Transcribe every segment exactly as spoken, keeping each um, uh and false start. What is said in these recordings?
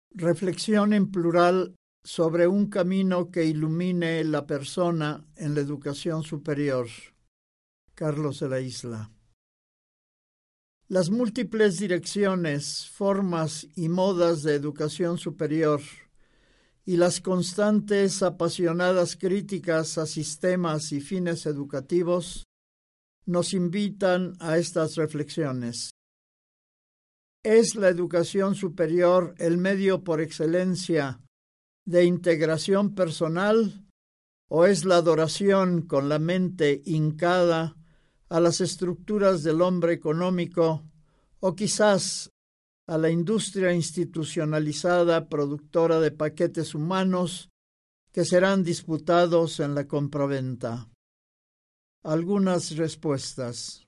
Reflexión en plural sobre un camino que ilumine la persona en la educación superior. Carlos de la Isla. Las múltiples direcciones, formas y modas de educación superior y las constantes apasionadas críticas a sistemas y fines educativos nos invitan a estas reflexiones. ¿Es la educación superior el medio por excelencia de integración personal o es la adoración con la mente hincada a las estructuras del hombre económico o quizás a la industria institucionalizada productora de paquetes humanos que serán disputados en la compraventa? Algunas respuestas.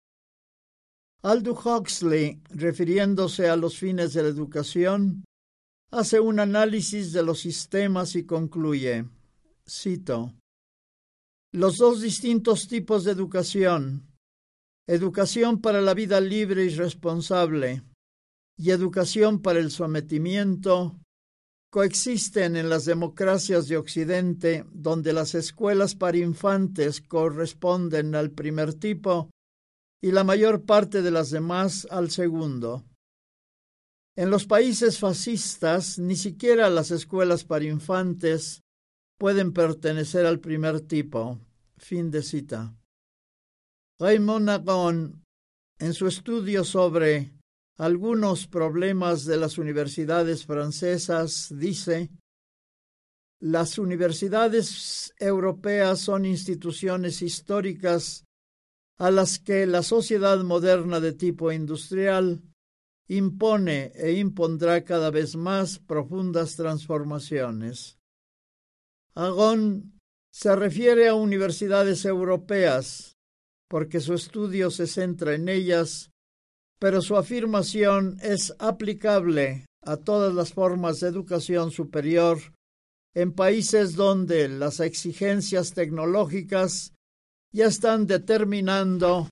Aldous Huxley, refiriéndose a los fines de la educación, hace un análisis de los sistemas y concluye, cito, los dos distintos tipos de educación, educación para la vida libre y responsable y educación para el sometimiento, coexisten en las democracias de Occidente, donde las escuelas para infantes corresponden al primer tipo y la mayor parte de las demás al segundo. En los países fascistas, ni siquiera las escuelas para infantes pueden pertenecer al primer tipo. Fin de cita. Raymond Aron, en su estudio sobre algunos problemas de las universidades francesas, dice: las universidades europeas son instituciones históricas a las que la sociedad moderna de tipo industrial impone e impondrá cada vez más profundas transformaciones. Aron se refiere a universidades europeas porque su estudio se centra en ellas, pero su afirmación es aplicable a todas las formas de educación superior en países donde las exigencias tecnológicas ya están determinando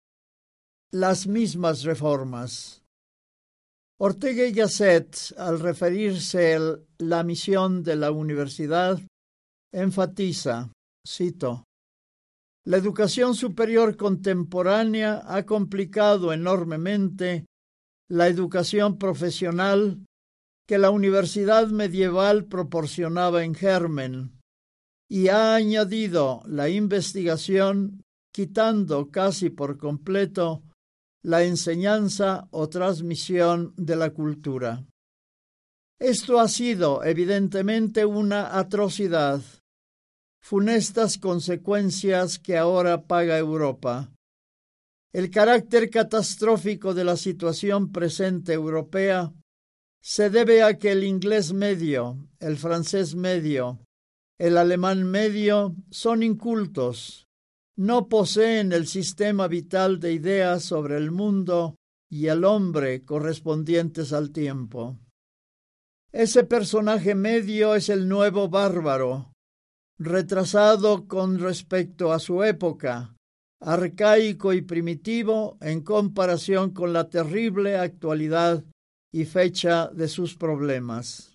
las mismas reformas. Ortega y Gasset, al referirse a la misión de la universidad, enfatiza, cito, la educación superior contemporánea ha complicado enormemente la educación profesional que la universidad medieval proporcionaba en germen y ha añadido la investigación, quitando casi por completo la enseñanza o transmisión de la cultura. Esto ha sido evidentemente una atrocidad, funestas consecuencias que ahora paga Europa. El carácter catastrófico de la situación presente europea se debe a que el inglés medio, el francés medio, el alemán medio son incultos, no poseen el sistema vital de ideas sobre el mundo y el hombre correspondientes al tiempo. Ese personaje medio es el nuevo bárbaro, retrasado con respecto a su época, arcaico y primitivo en comparación con la terrible actualidad y fecha de sus problemas.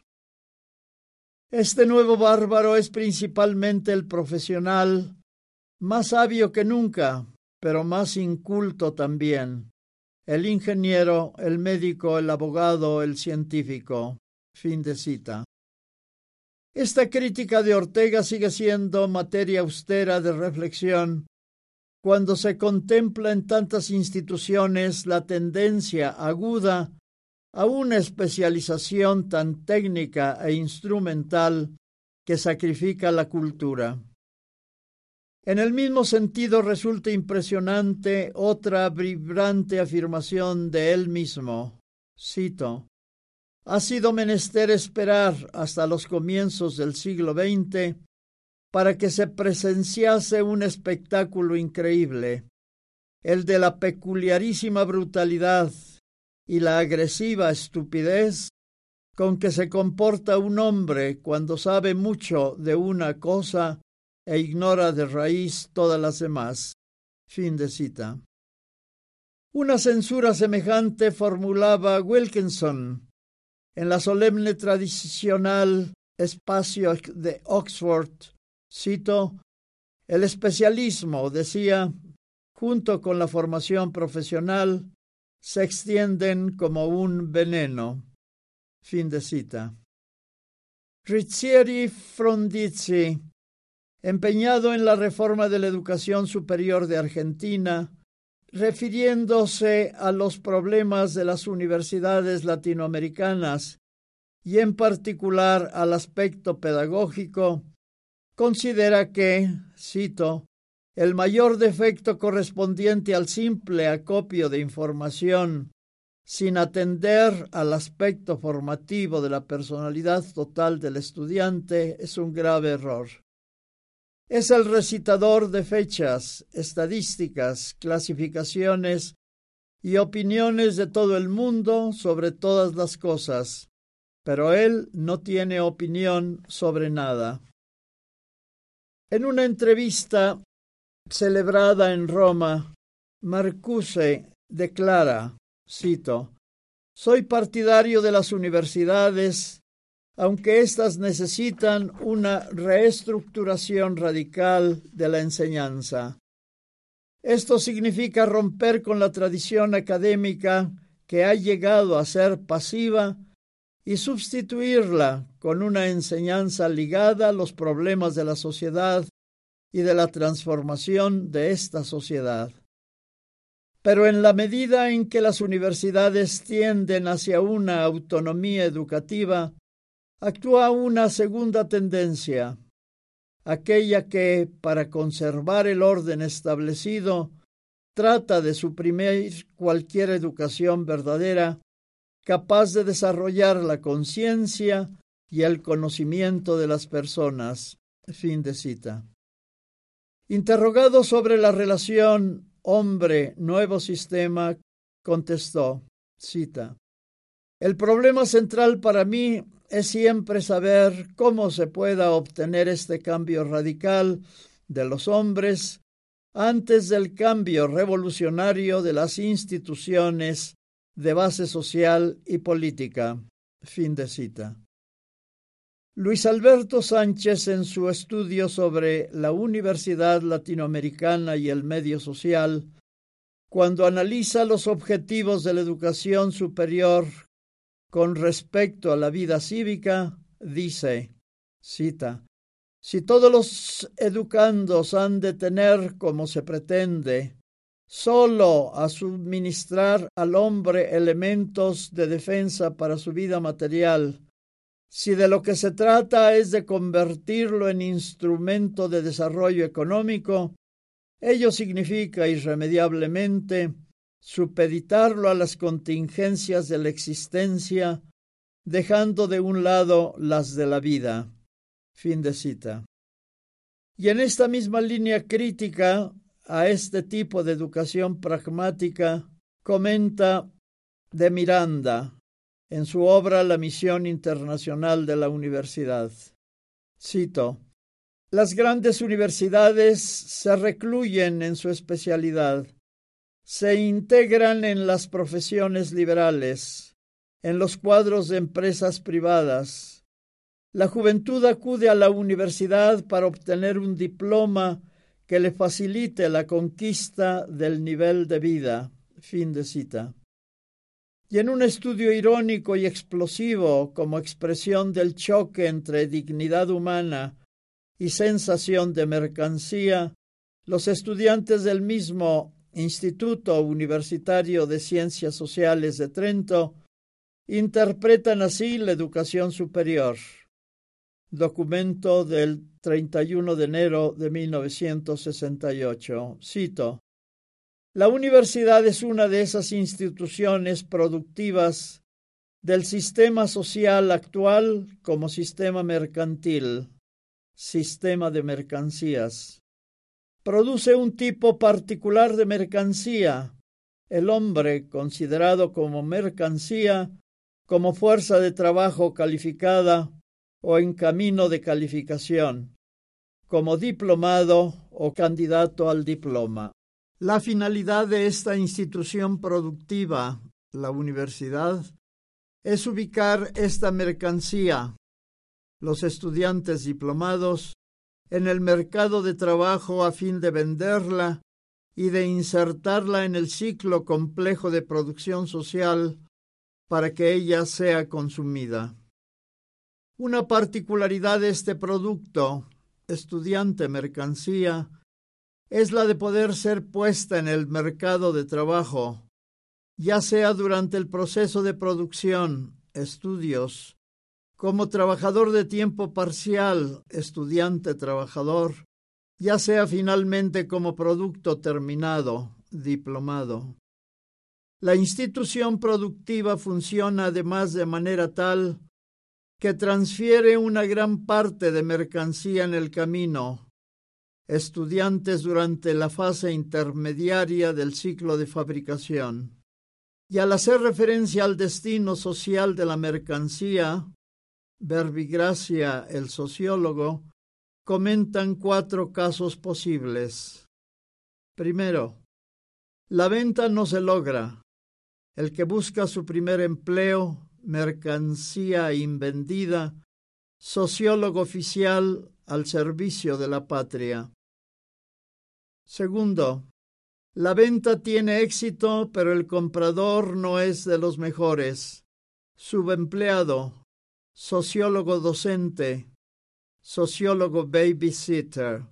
Este nuevo bárbaro es principalmente el profesional, más sabio que nunca, pero más inculto también, el ingeniero, el médico, el abogado, el científico. Fin de cita. Esta crítica de Ortega sigue siendo materia austera de reflexión cuando se contempla en tantas instituciones la tendencia aguda a una especialización tan técnica e instrumental que sacrifica la cultura. En el mismo sentido resulta impresionante otra vibrante afirmación de él mismo. Cito: ha sido menester esperar hasta los comienzos del siglo veinte para que se presenciase un espectáculo increíble, el de la peculiarísima brutalidad y la agresiva estupidez con que se comporta un hombre cuando sabe mucho de una cosa e ignora de raíz todas las demás. Fin de cita. Una censura semejante formulaba Wilkinson En la solemne tradicional espacio de Oxford, cito, el especialismo, decía, junto con la formación profesional, se extienden como un veneno. Fin de cita. Rizzieri Frondizi, empeñado en la reforma de la educación superior de Argentina, refiriéndose a los problemas de las universidades latinoamericanas y en particular al aspecto pedagógico, considera que, cito, el mayor defecto correspondiente al simple acopio de información sin atender al aspecto formativo de la personalidad total del estudiante es un grave error. Es el recitador de fechas, estadísticas, clasificaciones y opiniones de todo el mundo sobre todas las cosas, pero él no tiene opinión sobre nada. En una entrevista celebrada en Roma, Marcuse declara, cito, «Soy partidario de las universidades, aunque éstas necesitan una reestructuración radical de la enseñanza. Esto significa romper con la tradición académica que ha llegado a ser pasiva y sustituirla con una enseñanza ligada a los problemas de la sociedad y de la transformación de esta sociedad. Pero en la medida en que las universidades tienden hacia una autonomía educativa, actúa una segunda tendencia, aquella que, para conservar el orden establecido, trata de suprimir cualquier educación verdadera capaz de desarrollar la conciencia y el conocimiento de las personas. Fin de cita. Interrogado sobre la relación hombre-nuevo sistema, contestó, cita, «El problema central para mí es siempre saber cómo se pueda obtener este cambio radical de los hombres antes del cambio revolucionario de las instituciones de base social y política». Fin de cita. Luis Alberto Sánchez, en su estudio sobre la Universidad Latinoamericana y el medio social, cuando analiza los objetivos de la educación superior con respecto a la vida cívica, dice, cita, «Si todos los educandos han de tener, como se pretende, solo a suministrar al hombre elementos de defensa para su vida material, si de lo que se trata es de convertirlo en instrumento de desarrollo económico, ello significa irremediablemente supeditarlo a las contingencias de la existencia, dejando de un lado las de la vida». Fin de cita. Y en esta misma línea crítica a este tipo de educación pragmática, comenta de Miranda en su obra La misión internacional de la universidad. Cito, «Las grandes universidades se recluyen en su especialidad, se integran en las profesiones liberales, en los cuadros de empresas privadas. La juventud acude a la universidad para obtener un diploma que le facilite la conquista del nivel de vida». Fin de cita. Y en un estudio irónico y explosivo como expresión del choque entre dignidad humana y sensación de mercancía, los estudiantes del mismo Instituto Universitario de Ciencias Sociales de Trento interpretan así la educación superior. Documento del treinta y uno de enero de mil novecientos sesenta y ocho. Cito, «La universidad es una de esas instituciones productivas del sistema social actual como sistema mercantil, sistema de mercancías. Produce un tipo particular de mercancía, el hombre considerado como mercancía, como fuerza de trabajo calificada o en camino de calificación, como diplomado o candidato al diploma». La finalidad de esta institución productiva, la universidad, es ubicar esta mercancía, los estudiantes diplomados, en el mercado de trabajo a fin de venderla y de insertarla en el ciclo complejo de producción social para que ella sea consumida. Una particularidad de este producto, estudiante mercancía, es la de poder ser puesta en el mercado de trabajo, ya sea durante el proceso de producción, estudios, como trabajador de tiempo parcial, estudiante trabajador, ya sea finalmente como producto terminado, diplomado. La institución productiva funciona además de manera tal que transfiere una gran parte de mercancía en el camino, estudiantes durante la fase intermediaria del ciclo de fabricación. Y al hacer referencia al destino social de la mercancía, Verbigracia, el sociólogo, comentan cuatro casos posibles. Primero, la venta no se logra. El que busca su primer empleo, mercancía invendida, sociólogo oficial al servicio de la patria. Segundo, la venta tiene éxito, pero el comprador no es de los mejores. Subempleado, sociólogo docente, sociólogo babysitter.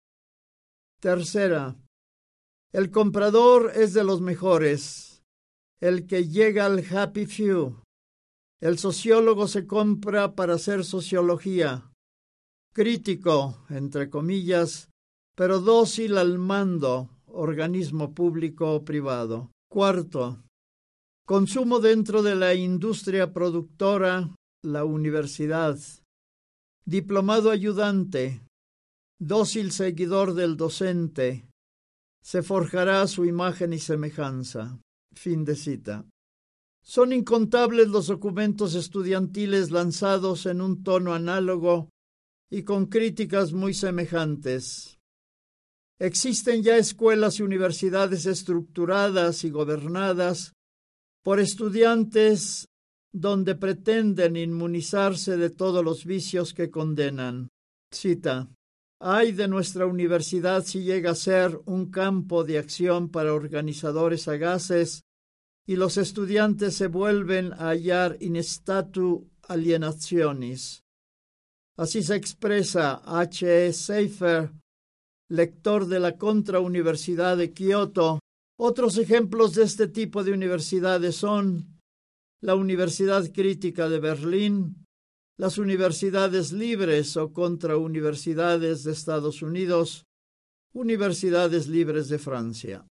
Tercera, el comprador es de los mejores, el que llega al happy few. El sociólogo se compra para hacer sociología. Crítico, entre comillas, pero dócil al mando, organismo público o privado. Cuarto, consumo dentro de la industria productora, la universidad. Diplomado ayudante, dócil seguidor del docente. Se forjará su imagen y semejanza. Fin de cita. Son incontables los documentos estudiantiles lanzados en un tono análogo y con críticas muy semejantes. Existen ya escuelas y universidades estructuradas y gobernadas por estudiantes donde pretenden inmunizarse de todos los vicios que condenan. Cita: «Ay de nuestra universidad si llega a ser un campo de acción para organizadores sagaces y los estudiantes se vuelven a hallar in statu alienationis». Así se expresa H E Seifer, lector de la Contrauniversidad de Kioto. Otros ejemplos de este tipo de universidades son la Universidad Crítica de Berlín, las universidades libres o contrauniversidades de Estados Unidos, universidades libres de Francia.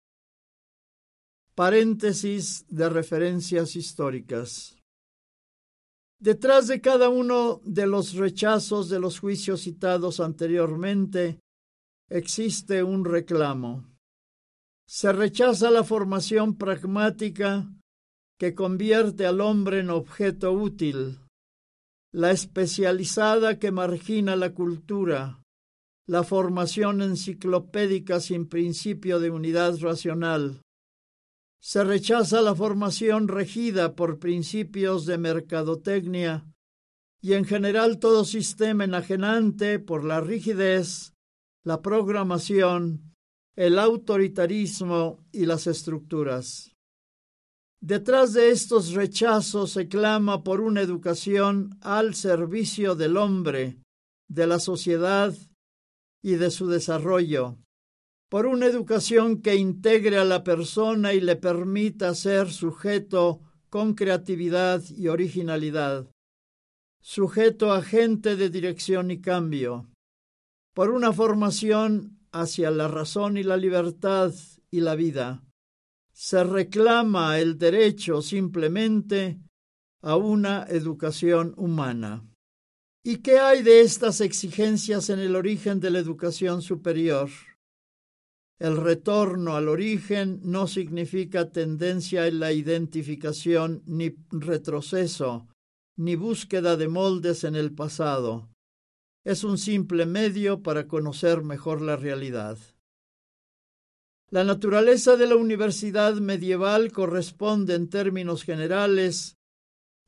Paréntesis de referencias históricas. Detrás de cada uno de los rechazos de los juicios citados anteriormente, existe un reclamo. Se rechaza la formación pragmática que convierte al hombre en objeto útil, la especializada que margina la cultura, la formación enciclopédica sin principio de unidad racional. Se rechaza la formación regida por principios de mercadotecnia y en general todo sistema enajenante por la rigidez, la programación, el autoritarismo y las estructuras. Detrás de estos rechazos se clama por una educación al servicio del hombre, de la sociedad y de su desarrollo, por una educación que integre a la persona y le permita ser sujeto con creatividad y originalidad, sujeto agente de dirección y cambio, por una formación hacia la razón y la libertad y la vida. Se reclama el derecho simplemente a una educación humana. ¿Y qué hay de estas exigencias en el origen de la educación superior? El retorno al origen no significa tendencia en la identificación ni retroceso, ni búsqueda de moldes en el pasado. Es un simple medio para conocer mejor la realidad. La naturaleza de la universidad medieval corresponde en términos generales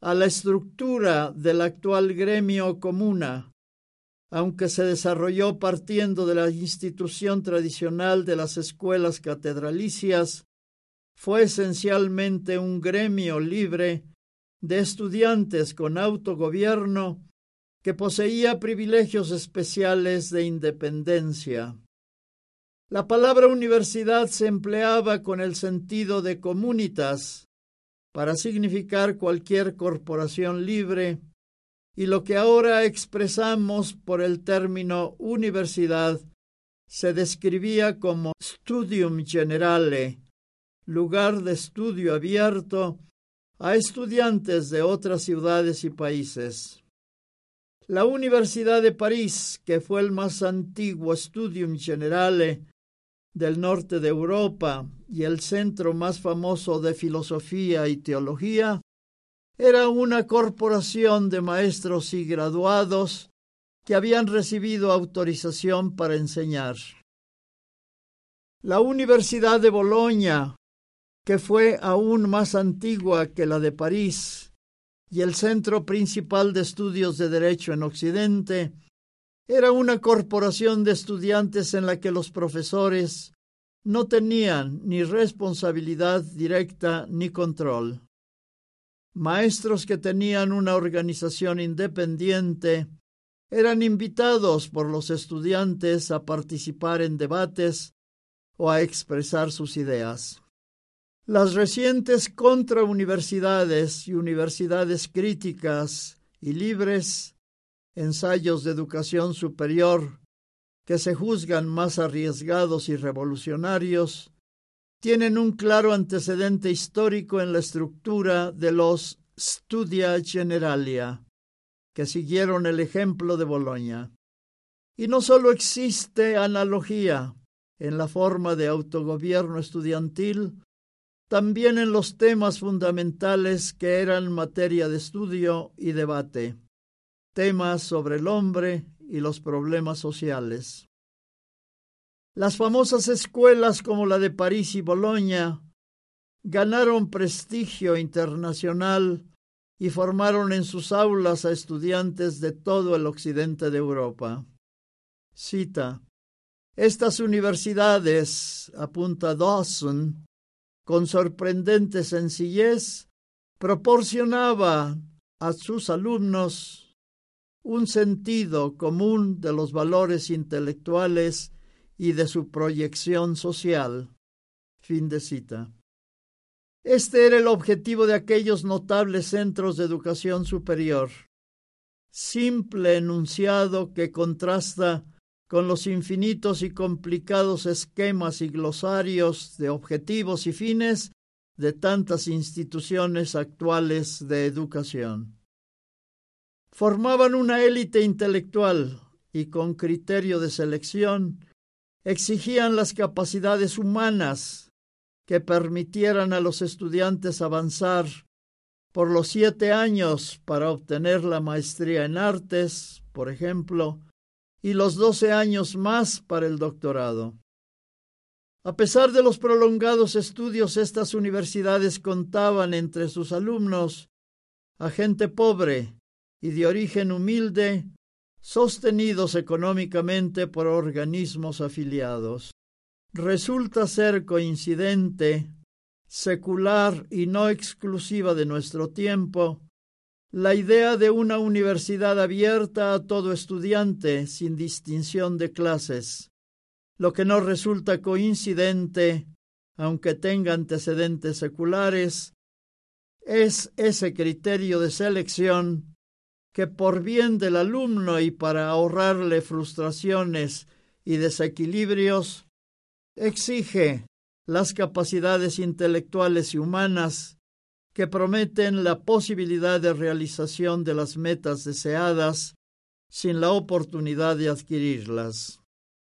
a la estructura del actual gremio comuna, aunque se desarrolló partiendo de la institución tradicional de las escuelas catedralicias, fue esencialmente un gremio libre de estudiantes con autogobierno que poseía privilegios especiales de independencia. La palabra universidad se empleaba con el sentido de comunitas para significar cualquier corporación libre, y lo que ahora expresamos por el término universidad se describía como studium generale, lugar de estudio abierto a estudiantes de otras ciudades y países. La Universidad de París, que fue el más antiguo studium generale del norte de Europa y el centro más famoso de filosofía y teología, era una corporación de maestros y graduados que habían recibido autorización para enseñar. La Universidad de Boloña, que fue aún más antigua que la de París y el centro principal de estudios de derecho en Occidente, era una corporación de estudiantes en la que los profesores no tenían ni responsabilidad directa ni control. Maestros que tenían una organización independiente eran invitados por los estudiantes a participar en debates o a expresar sus ideas. Las recientes contrauniversidades y universidades críticas y libres, ensayos de educación superior que se juzgan más arriesgados y revolucionarios, tienen un claro antecedente histórico en la estructura de los Studia Generalia, que siguieron el ejemplo de Boloña. Y no solo existe analogía en la forma de autogobierno estudiantil, también en los temas fundamentales que eran materia de estudio y debate, temas sobre el hombre y los problemas sociales. Las famosas escuelas como la de París y Boloña ganaron prestigio internacional y formaron en sus aulas a estudiantes de todo el occidente de Europa. Cita: estas universidades, apunta Dawson, con sorprendente sencillez, proporcionaban a sus alumnos un sentido común de los valores intelectuales y de su proyección social. Fin de cita. Este era el objetivo de aquellos notables centros de educación superior. Simple enunciado que contrasta con los infinitos y complicados esquemas y glosarios de objetivos y fines de tantas instituciones actuales de educación. Formaban una élite intelectual y con criterio de selección exigían las capacidades humanas que permitieran a los estudiantes avanzar por los siete años para obtener la maestría en artes, por ejemplo, y los doce años más para el doctorado. A pesar de los prolongados estudios, estas universidades contaban entre sus alumnos a gente pobre y de origen humilde, sostenidos económicamente por organismos afiliados. Resulta ser coincidente, secular y no exclusiva de nuestro tiempo, la idea de una universidad abierta a todo estudiante sin distinción de clases, lo que no resulta coincidente, aunque tenga antecedentes seculares, es ese criterio de selección que por bien del alumno y para ahorrarle frustraciones y desequilibrios, exige las capacidades intelectuales y humanas que prometen la posibilidad de realización de las metas deseadas sin la oportunidad de adquirirlas.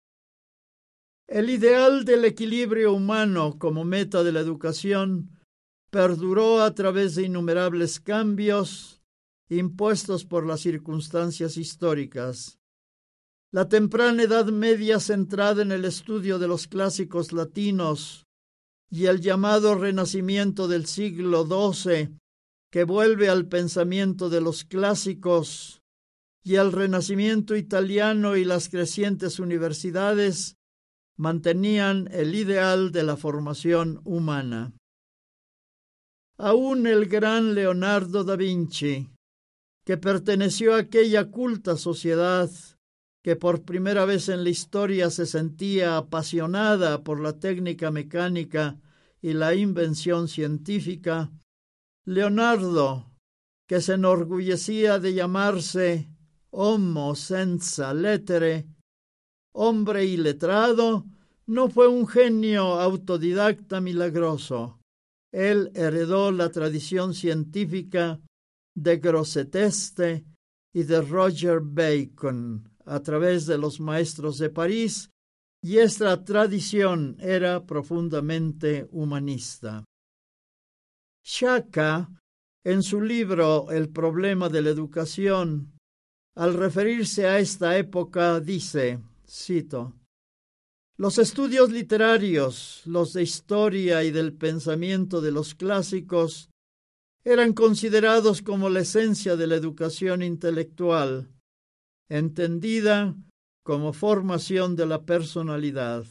El ideal del equilibrio humano como meta de la educación perduró a través de innumerables cambios impuestos por las circunstancias históricas. La temprana Edad Media, centrada en el estudio de los clásicos latinos, y el llamado Renacimiento del siglo doce, que vuelve al pensamiento de los clásicos, y el Renacimiento italiano y las crecientes universidades mantenían el ideal de la formación humana. Aún el gran Leonardo da Vinci, que perteneció a aquella culta sociedad que por primera vez en la historia se sentía apasionada por la técnica mecánica y la invención científica, Leonardo, que se enorgullecía de llamarse homo senza lettere, hombre iletrado, no fue un genio autodidacta milagroso. Él heredó la tradición científica de Grosseteste y de Roger Bacon a través de los maestros de París, y esta tradición era profundamente humanista. Sciacca, en su libro El problema de la educación, al referirse a esta época, dice, cito, «Los estudios literarios, los de historia y del pensamiento de los clásicos, eran considerados como la esencia de la educación intelectual, entendida como formación de la personalidad.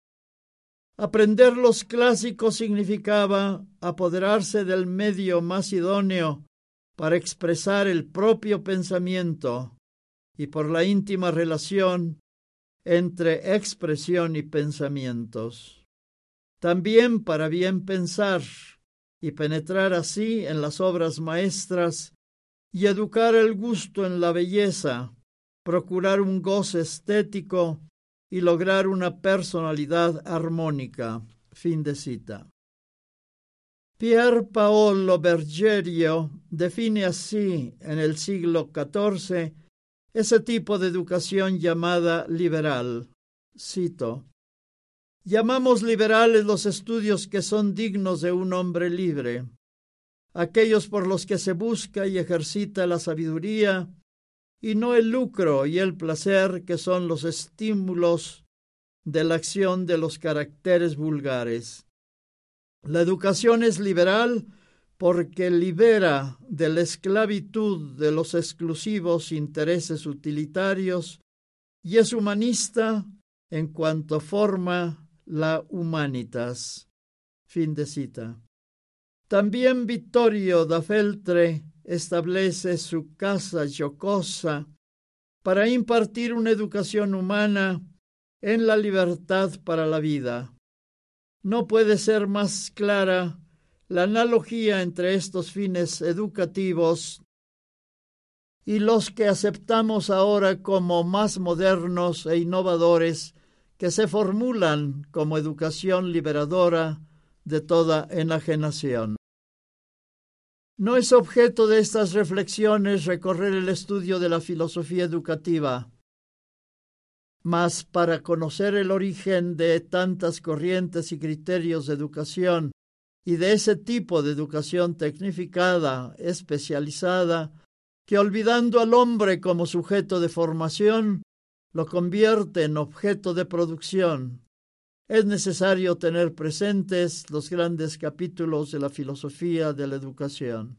Aprender los clásicos significaba apoderarse del medio más idóneo para expresar el propio pensamiento y por la íntima relación entre expresión y pensamientos. También para bien pensar y penetrar así en las obras maestras y educar el gusto en la belleza, procurar un goce estético y lograr una personalidad armónica». Fin de cita. Pier Paolo Bergerio define así en el siglo catorce ese tipo de educación llamada liberal. Cito, «Llamamos liberales los estudios que son dignos de un hombre libre, aquellos por los que se busca y ejercita la sabiduría, y no el lucro y el placer que son los estímulos de la acción de los caracteres vulgares. La educación es liberal porque libera de la esclavitud de los exclusivos intereses utilitarios y es humanista en cuanto forma la humanitas». Fin de cita. También Vittorio da Feltre establece su casa Giocosa para impartir una educación humana en la libertad para la vida. No puede ser más clara la analogía entre estos fines educativos y los que aceptamos ahora como más modernos e innovadores, que se formulan como educación liberadora de toda enajenación. No es objeto de estas reflexiones recorrer el estudio de la filosofía educativa, mas para conocer el origen de tantas corrientes y criterios de educación y de ese tipo de educación tecnificada, especializada, que olvidando al hombre como sujeto de formación, lo convierte en objeto de producción, es necesario tener presentes los grandes capítulos de la filosofía de la educación.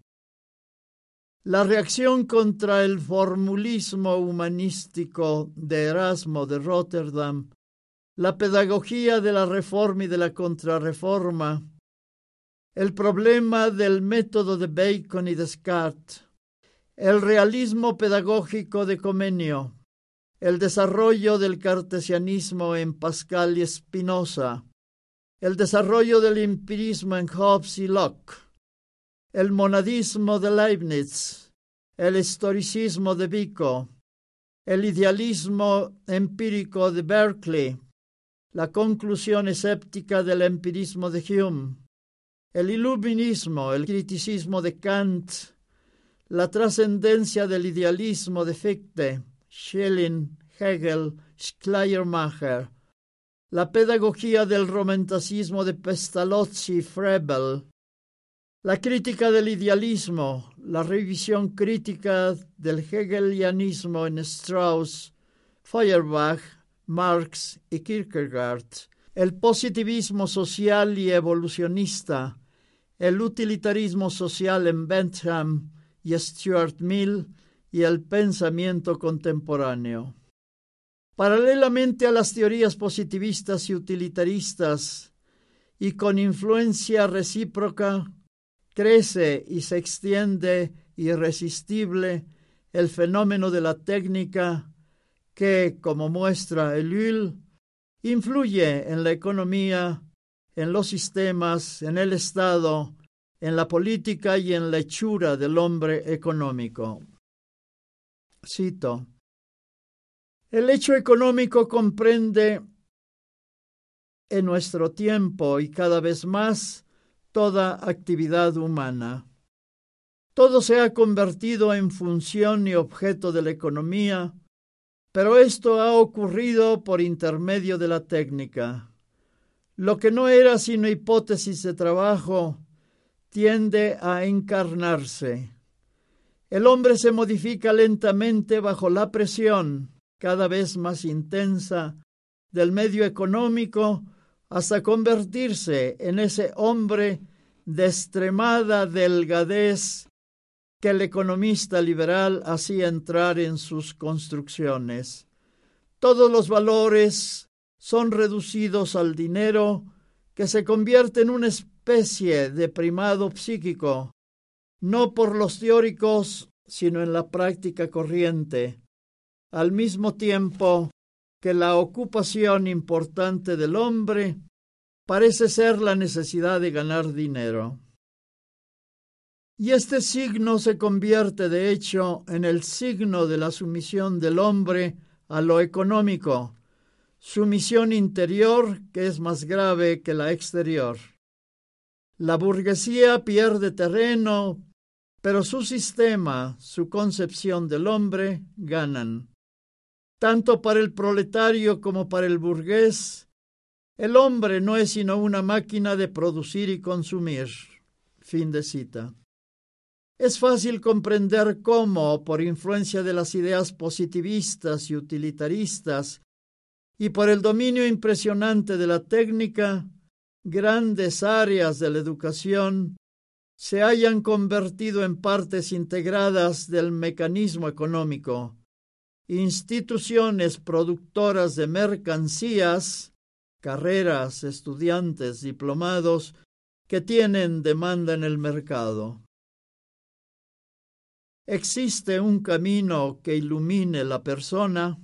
La reacción contra el formulismo humanístico de Erasmo de Rotterdam, la pedagogía de la reforma y de la contrarreforma, el problema del método de Bacon y Descartes, el realismo pedagógico de Comenio, el desarrollo del cartesianismo en Pascal y Spinoza, el desarrollo del empirismo en Hobbes y Locke, el monadismo de Leibniz, el historicismo de Vico, el idealismo empírico de Berkeley, la conclusión escéptica del empirismo de Hume, el iluminismo, el criticismo de Kant, la trascendencia del idealismo de Fichte, Schelling, Hegel, Schleiermacher, la pedagogía del romanticismo de Pestalozzi y Froebel, la crítica del idealismo, la revisión crítica del hegelianismo en Strauss, Feuerbach, Marx y Kierkegaard, el positivismo social y evolucionista, el utilitarismo social en Bentham y Stuart Mill y el pensamiento contemporáneo. Paralelamente a las teorías positivistas y utilitaristas, y con influencia recíproca, crece y se extiende irresistible el fenómeno de la técnica que, como muestra Ellul, influye en la economía, en los sistemas, en el Estado, en la política y en la hechura del hombre económico. Cito: el hecho económico comprende en nuestro tiempo y cada vez más toda actividad humana. Todo se ha convertido en función y objeto de la economía, pero esto ha ocurrido por intermedio de la técnica. Lo que no era sino hipótesis de trabajo tiende a encarnarse. El hombre se modifica lentamente bajo la presión, cada vez más intensa, del medio económico, hasta convertirse en ese hombre de extremada delgadez que el economista liberal hacía entrar en sus construcciones. Todos los valores son reducidos al dinero, que se convierte en una especie de primado psíquico, no por los teóricos, sino en la práctica corriente, al mismo tiempo que la ocupación importante del hombre parece ser la necesidad de ganar dinero. Y este signo se convierte, de hecho, en el signo de la sumisión del hombre a lo económico, sumisión interior que es más grave que la exterior. La burguesía pierde terreno, pero su sistema, su concepción del hombre, ganan. Tanto para el proletario como para el burgués, el hombre no es sino una máquina de producir y consumir. Fin de cita. Es fácil comprender cómo, por influencia de las ideas positivistas y utilitaristas, y por el dominio impresionante de la técnica, grandes áreas de la educación se hayan convertido en partes integradas del mecanismo económico, instituciones productoras de mercancías, carreras, estudiantes, diplomados, que tienen demanda en el mercado. ¿Existe un camino que ilumine la persona?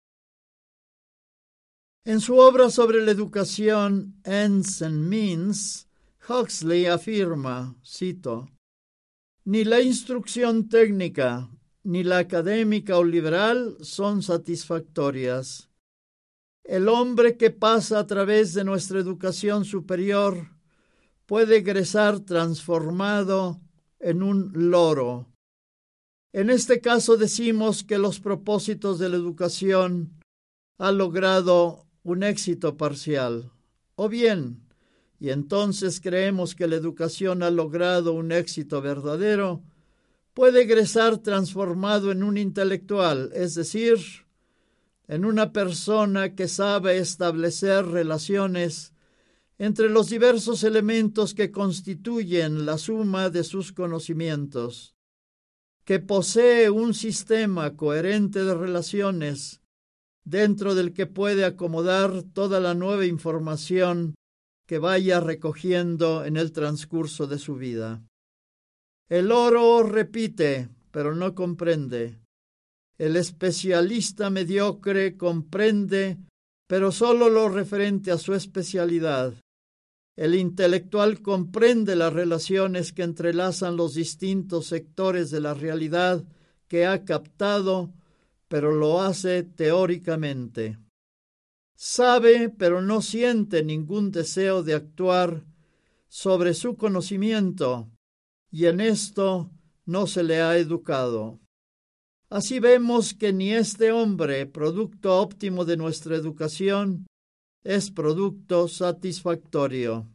En su obra sobre la educación, Ends and Means, Huxley afirma, cito: «Ni la instrucción técnica, ni la académica o liberal son satisfactorias. El hombre que pasa a través de nuestra educación superior puede egresar transformado en un loro. En este caso decimos que los propósitos de la educación han logrado un éxito parcial. O bien, y entonces creemos que la educación ha logrado un éxito verdadero, puede egresar transformado en un intelectual, es decir, en una persona que sabe establecer relaciones entre los diversos elementos que constituyen la suma de sus conocimientos, que posee un sistema coherente de relaciones dentro del que puede acomodar toda la nueva información que vaya recogiendo en el transcurso de su vida. El loro repite, pero no comprende. El especialista mediocre comprende, pero solo lo referente a su especialidad. El intelectual comprende las relaciones que entrelazan los distintos sectores de la realidad que ha captado, pero lo hace teóricamente. Sabe, pero no siente ningún deseo de actuar sobre su conocimiento, y en esto no se le ha educado. Así vemos que ni este hombre, producto óptimo de nuestra educación, es producto satisfactorio.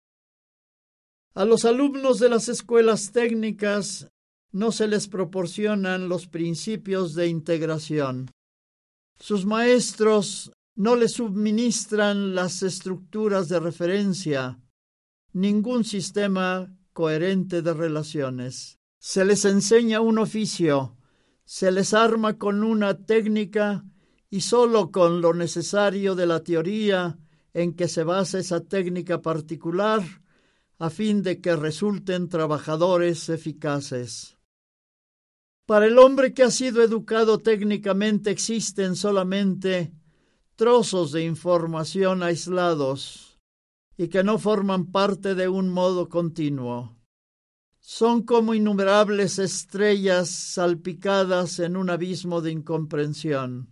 A los alumnos de las escuelas técnicas no se les proporcionan los principios de integración. Sus maestros no les suministran las estructuras de referencia, ningún sistema coherente de relaciones. Se les enseña un oficio, se les arma con una técnica y sólo con lo necesario de la teoría en que se basa esa técnica particular, a fin de que resulten trabajadores eficaces. Para el hombre que ha sido educado técnicamente existen solamente trozos de información aislados y que no forman parte de un modo continuo. Son como innumerables estrellas salpicadas en un abismo de incomprensión.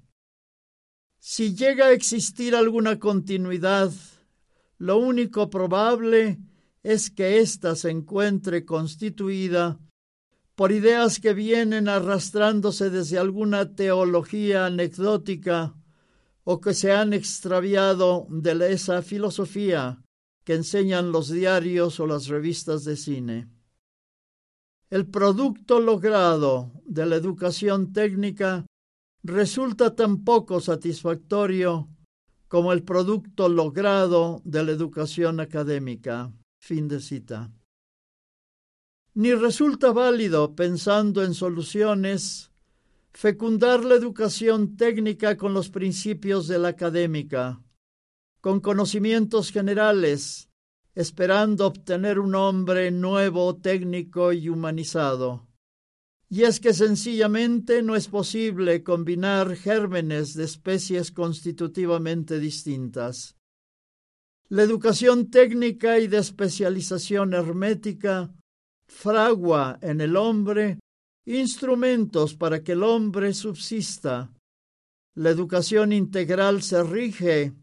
Si llega a existir alguna continuidad, lo único probable es que ésta se encuentre constituida por ideas que vienen arrastrándose desde alguna teología anecdótica o que se han extraviado de esa filosofía que enseñan los diarios o las revistas de cine. El producto logrado de la educación técnica resulta tan poco satisfactorio como el producto logrado de la educación académica. Fin de cita. Ni resulta válido, pensando en soluciones, fecundar la educación técnica con los principios de la académica, con conocimientos generales, esperando obtener un hombre nuevo, técnico y humanizado. Y es que sencillamente no es posible combinar gérmenes de especies constitutivamente distintas. La educación técnica y de especialización hermética fragua en el hombre instrumentos para que el hombre subsista. La educación integral se rige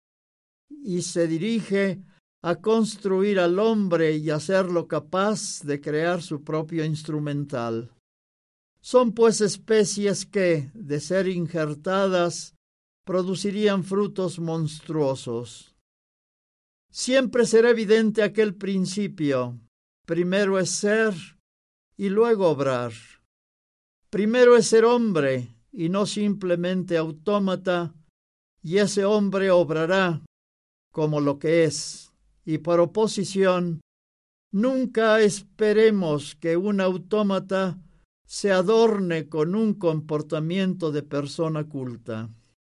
y se dirige a construir al hombre y hacerlo capaz de crear su propio instrumental. Son pues especies que, de ser injertadas, producirían frutos monstruosos. Siempre será evidente aquel principio: primero es ser y luego obrar. Primero es ser hombre y no simplemente autómata, y ese hombre obrará como lo que es. Y por oposición, nunca esperemos que un autómata se adorne con un comportamiento de persona culta.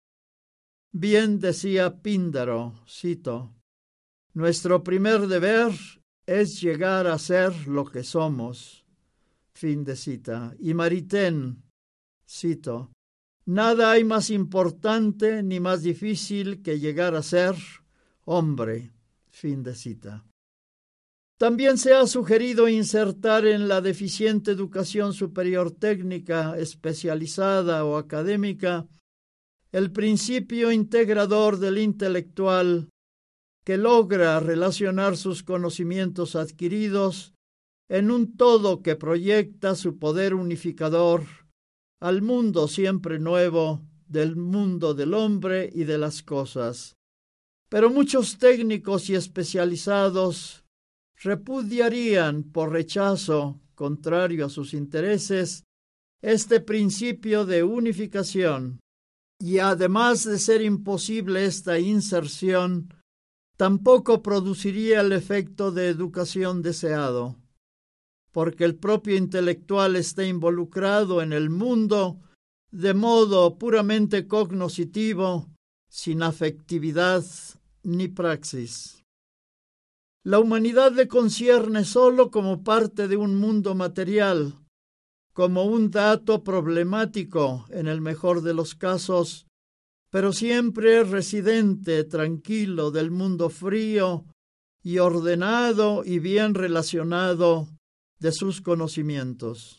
Bien decía Píndaro, cito: nuestro primer deber es llegar a ser lo que somos. Fin de cita. Y Maritain, cito: nada hay más importante ni más difícil que llegar a ser hombre. Fin de cita. También se ha sugerido insertar en la deficiente educación superior técnica, especializada o académica, el principio integrador del intelectual que logra relacionar sus conocimientos adquiridos en un todo que proyecta su poder unificador al mundo siempre nuevo del mundo del hombre y de las cosas. Pero muchos técnicos y especializados repudiarían por rechazo, contrario a sus intereses, este principio de unificación, y además de ser imposible esta inserción, tampoco produciría el efecto de educación deseado, porque el propio intelectual está involucrado en el mundo de modo puramente cognoscitivo, sin afectividad ni praxis. La humanidad le concierne sólo como parte de un mundo material, como un dato problemático en el mejor de los casos, pero siempre residente tranquilo del mundo frío y ordenado y bien relacionado de sus conocimientos.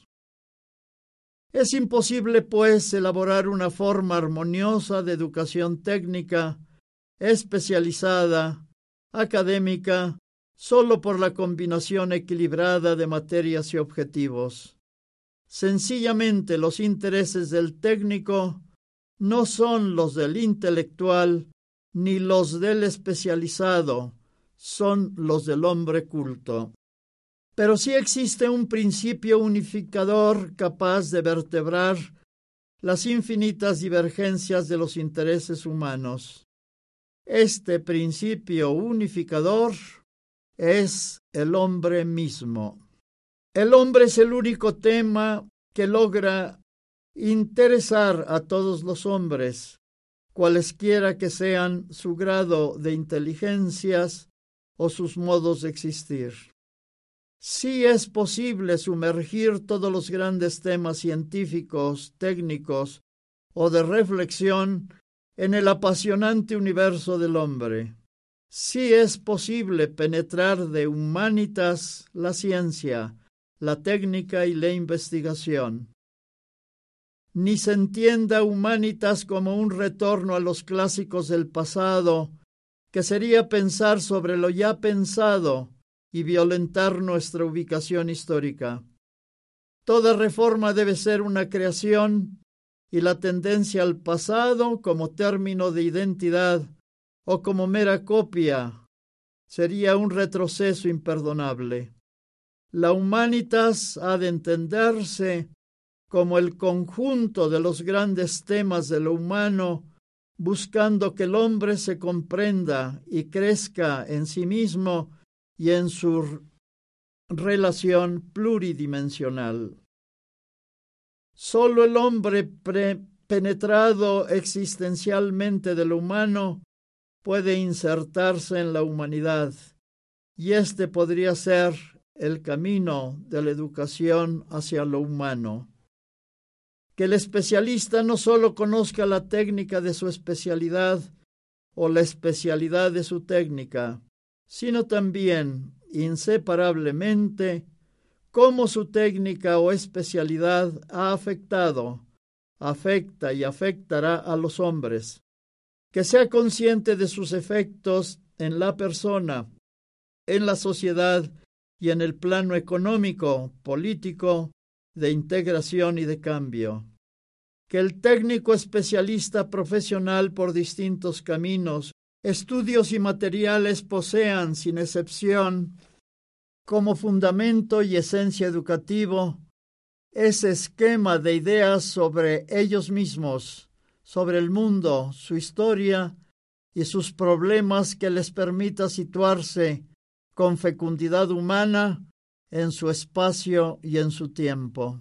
Es imposible, pues, elaborar una forma armoniosa de educación técnica, especializada, académica, solo por la combinación equilibrada de materias y objetivos. Sencillamente los intereses del técnico no son los del intelectual ni los del especializado, son los del hombre culto. Pero sí existe un principio unificador capaz de vertebrar las infinitas divergencias de los intereses humanos. Este principio unificador es el hombre mismo. El hombre es el único tema que logra interesar a todos los hombres, cualesquiera que sean su grado de inteligencias o sus modos de existir. Sí es posible sumergir todos los grandes temas científicos, técnicos o de reflexión en el apasionante universo del hombre. Sí es posible penetrar de humanitas la ciencia, la técnica y la investigación. Ni se entienda humanitas como un retorno a los clásicos del pasado, que sería pensar sobre lo ya pensado y violentar nuestra ubicación histórica. Toda reforma debe ser una creación y la tendencia al pasado como término de identidad o como mera copia sería un retroceso imperdonable. La humanitas ha de entenderse como el conjunto de los grandes temas de lo humano, buscando que el hombre se comprenda y crezca en sí mismo y en su relación pluridimensional. Solo el hombre pre- penetrado existencialmente de lo humano puede insertarse en la humanidad, y este podría ser el camino de la educación hacia lo humano. Que el especialista no solo conozca la técnica de su especialidad o la especialidad de su técnica, sino también, inseparablemente, cómo su técnica o especialidad ha afectado, afecta y afectará a los hombres. Que sea consciente de sus efectos en la persona, en la sociedad y en el plano económico, político, de integración y de cambio. Que el técnico especialista profesional por distintos caminos, estudios y materiales posean, sin excepción, como fundamento y esencia educativo, ese esquema de ideas sobre ellos mismos, sobre el mundo, su historia y sus problemas que les permita situarse con fecundidad humana en su espacio y en su tiempo.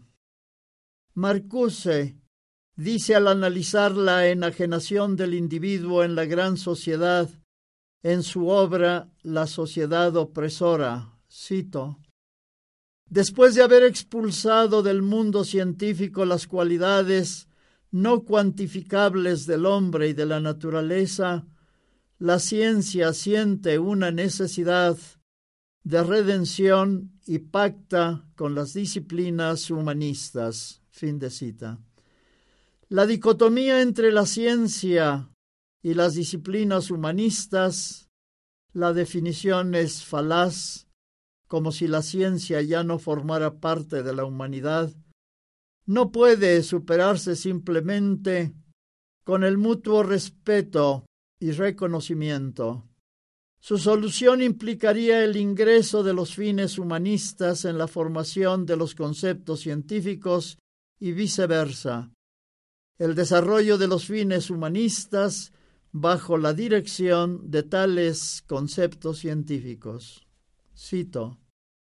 Marcuse dice al analizar la enajenación del individuo en la gran sociedad, en su obra La sociedad opresora, cito: después de haber expulsado del mundo científico las cualidades no cuantificables del hombre y de la naturaleza, la ciencia siente una necesidad de redención y pacta con las disciplinas humanistas. Fin de cita. La dicotomía entre la ciencia y las disciplinas humanistas, la definición es falaz, como si la ciencia ya no formara parte de la humanidad, no puede superarse simplemente con el mutuo respeto y reconocimiento. Su solución implicaría el ingreso de los fines humanistas en la formación de los conceptos científicos y viceversa. El desarrollo de los fines humanistas bajo la dirección de tales conceptos científicos. Cito: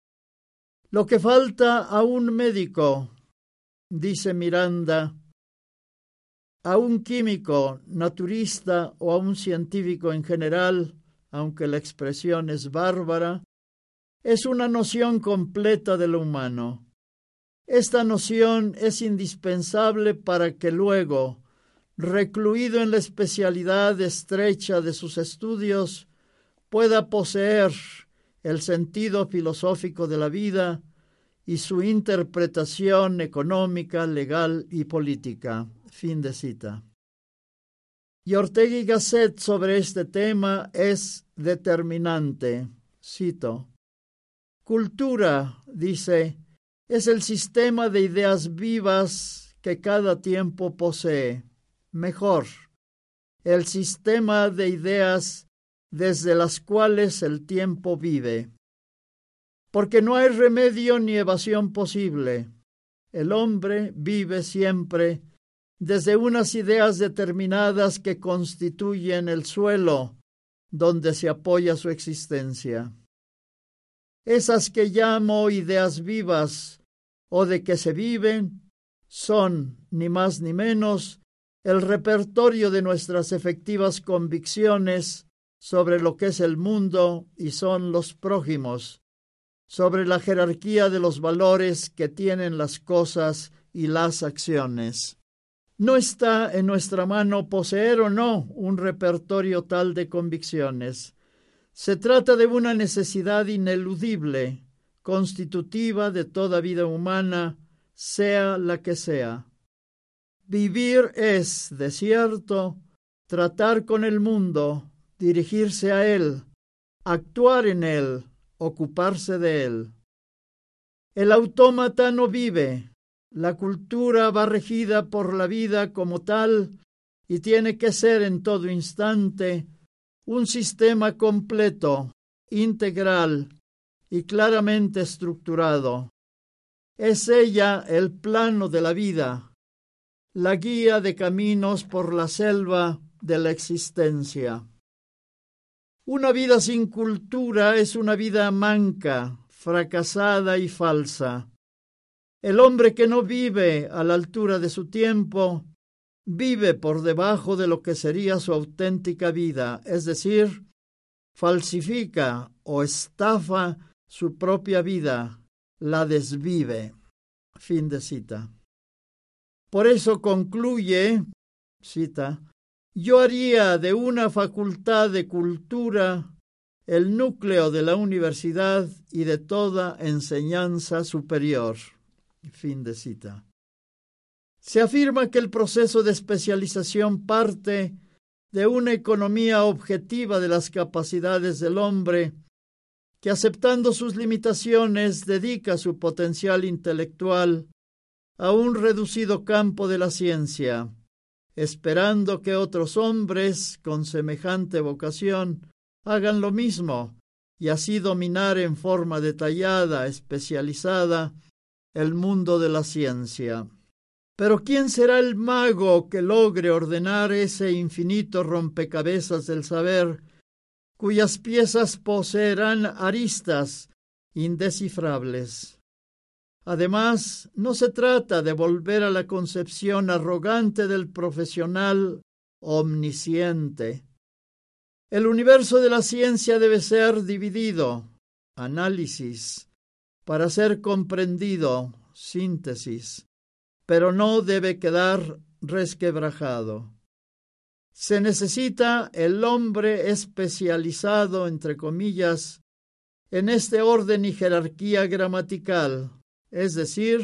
lo que falta a un médico, dice Miranda, a un químico, naturista o a un científico en general, aunque la expresión es bárbara, es una noción completa de lo humano. Esta noción es indispensable para que luego, recluido en la especialidad estrecha de sus estudios, pueda poseer el sentido filosófico de la vida y su interpretación económica, legal y política. Fin de cita. Y Ortega y Gasset sobre este tema es determinante. Cito: cultura, dice, es el sistema de ideas vivas que cada tiempo posee. Mejor, el sistema de ideas desde las cuales el tiempo vive. Porque no hay remedio ni evasión posible. El hombre vive siempre desde unas ideas determinadas que constituyen el suelo donde se apoya su existencia. Esas que llamo ideas vivas o de que se viven son, ni más ni menos, el repertorio de nuestras efectivas convicciones sobre lo que es el mundo y son los prójimos, sobre la jerarquía de los valores que tienen las cosas y las acciones. No está en nuestra mano poseer o no un repertorio tal de convicciones. Se trata de una necesidad ineludible, constitutiva de toda vida humana, sea la que sea. Vivir es, de cierto, tratar con el mundo, dirigirse a él, actuar en él, ocuparse de él. El autómata no vive. La cultura va regida por la vida como tal y tiene que ser en todo instante un sistema completo, integral y claramente estructurado. Es ella el plano de la vida, la guía de caminos por la selva de la existencia. Una vida sin cultura es una vida manca, fracasada y falsa. El hombre que no vive a la altura de su tiempo, vive por debajo de lo que sería su auténtica vida, es decir, falsifica o estafa su propia vida, la desvive. Fin de cita. Por eso concluye, cita, yo haría de una facultad de cultura el núcleo de la universidad y de toda enseñanza superior. Fin de cita. Se afirma que el proceso de especialización parte de una economía objetiva de las capacidades del hombre, que aceptando sus limitaciones dedica su potencial intelectual a un reducido campo de la ciencia, esperando que otros hombres con semejante vocación hagan lo mismo y así dominar en forma detallada, especializada, el mundo de la ciencia. Pero ¿quién será el mago que logre ordenar ese infinito rompecabezas del saber, cuyas piezas poseerán aristas indescifrables? Además, no se trata de volver a la concepción arrogante del profesional omnisciente. El universo de la ciencia debe ser dividido, análisis, para ser comprendido, síntesis, pero no debe quedar resquebrajado. Se necesita el hombre especializado, entre comillas, en este orden y jerarquía gramatical, es decir,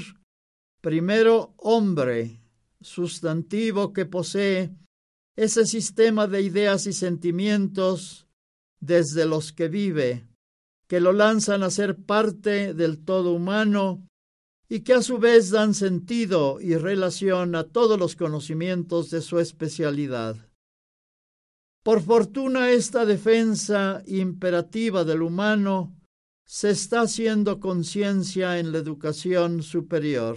primero hombre, sustantivo que posee ese sistema de ideas y sentimientos desde los que vive, que lo lanzan a ser parte del todo humano y que a su vez dan sentido y relación a todos los conocimientos de su especialidad. Por fortuna, esta defensa imperativa del humano se está haciendo conciencia en la educación superior.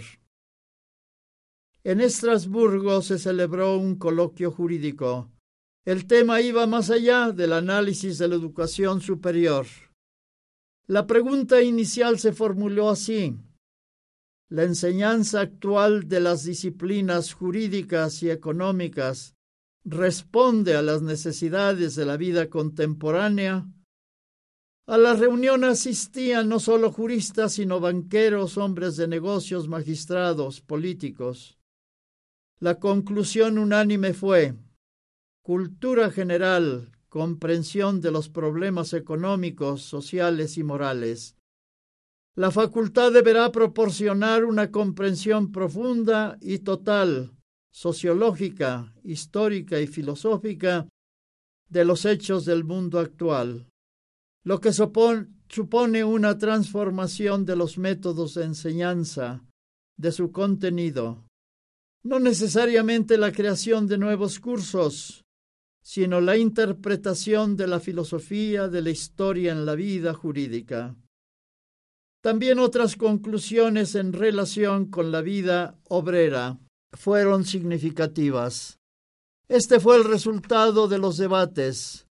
En Estrasburgo se celebró un coloquio jurídico. El tema iba más allá del análisis de la educación superior. La pregunta inicial se formuló así: ¿la enseñanza actual de las disciplinas jurídicas y económicas responde a las necesidades de la vida contemporánea? A la reunión asistían no solo juristas, sino banqueros, hombres de negocios, magistrados, políticos. La conclusión unánime fue: cultura general, comprensión de los problemas económicos, sociales y morales. La facultad deberá proporcionar una comprensión profunda y total, sociológica, histórica y filosófica de los hechos del mundo actual, lo que supone una transformación de los métodos de enseñanza, de su contenido. No necesariamente la creación de nuevos cursos, sino la interpretación de la filosofía de la historia en la vida jurídica. También otras conclusiones en relación con la vida obrera fueron significativas. Este fue el resultado de los debates.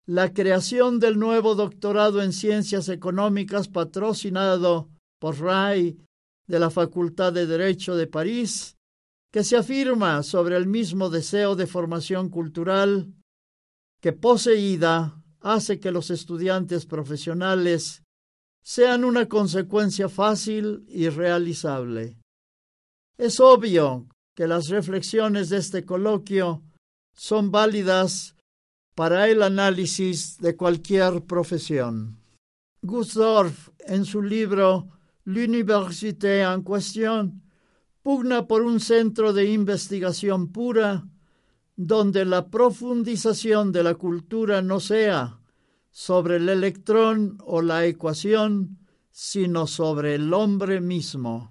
la creación del nuevo doctorado en Ciencias Económicas patrocinado por R A I de la Facultad de Derecho de París, que se afirma sobre el mismo deseo de formación cultural que poseída hace que los estudiantes profesionales sean una consecuencia fácil y realizable. Es obvio que las reflexiones de este coloquio son válidas para el análisis de cualquier profesión. Gusdorf, en su libro L'Université en cuestión, pugna por un centro de investigación pura, donde la profundización de la cultura no sea sobre el electrón o la ecuación, sino sobre el hombre mismo.